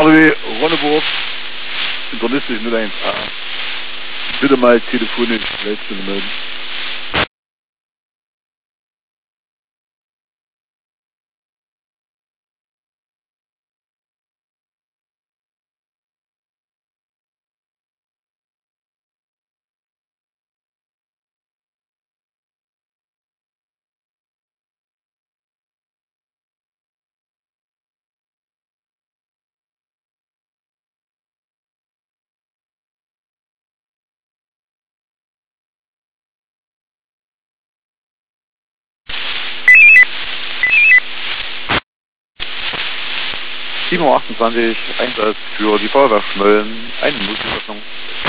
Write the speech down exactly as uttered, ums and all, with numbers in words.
Gendarmerie Ronneburg, internistisch null eins A. Bitte mal telefonisch Leitstelle melden. sieben Uhr achtundzwanzig, Einsatz für die Feuerwehr Schmölln, eine Notbesatzung.